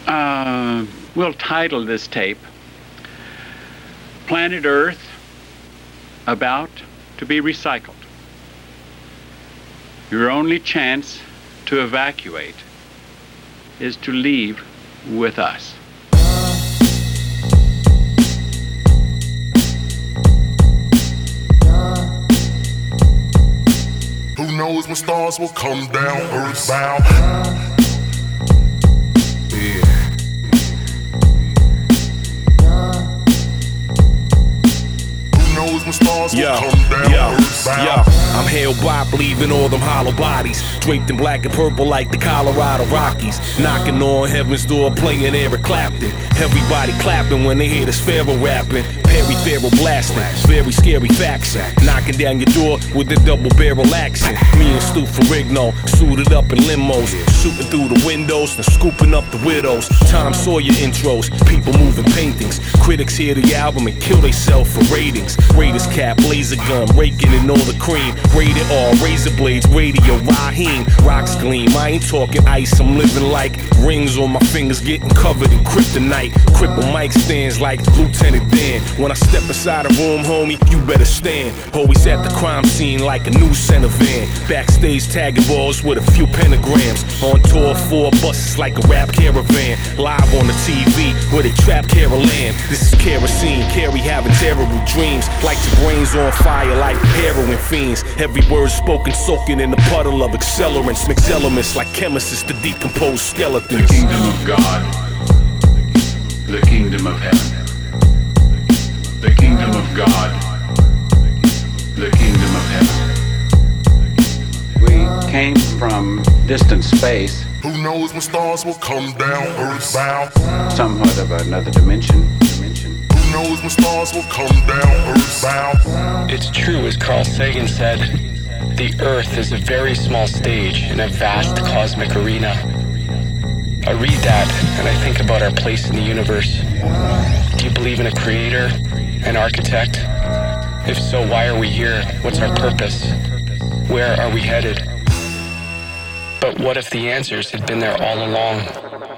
We'll title this tape Planet Earth About to be Recycled. Your only chance to evacuate is to leave with us. Who knows when stars will come down, earthbound? Yeah. Who knows when stars will come down, earthbound? I'm held by believing all them hollow bodies, draped in black and purple like the Colorado Rockies, knocking on heaven's door, playing Eric Clapton. Everybody clapping when they hear the Sparrow rapping, Perry Farrell blasting, very scary faction, knocking down your door with a double barrel accent. Me and Stu Ferrigno, suited up in limos, shooting through the windows and scooping up the widows. Tom Sawyer intros, people moving paintings. Critics hear the album and kill theyself for ratings. Raiders cap, laser gun, raking in all the cream. Rated R, razor blades, radio, Raheem. Rocks gleam, I ain't talking ice, I'm living like rings on my fingers getting covered in kryptonite. Cripple mic stands like Lieutenant Dan. When I step inside a room, homie, you better stand. Always at the crime scene like a news center van. Backstage tagging balls with a few pentagrams. On tour 4 buses like a rap caravan. Live on the TV where they trap Carol Ann. This is kerosene, Carrie having terrible dreams. Like your brains on fire like heroin fiends. Every word spoken soaking in a puddle of accelerants. Mix elements like chemists to decompose skeletons. The kingdom of God, the kingdom of heaven. The kingdom of God, the kingdom of heaven. We came from distant space. Who knows when stars will come down, earthbound? Somewhat of another dimension. Who knows when stars will come down, earthbound? It's true, as Carl Sagan said, the Earth is a very small stage in a vast cosmic arena. I read that and I think about our place in the universe. Do you believe in a creator, an architect? If so, why are we here? What's our purpose? Where are we headed? But what if the answers had been there all along?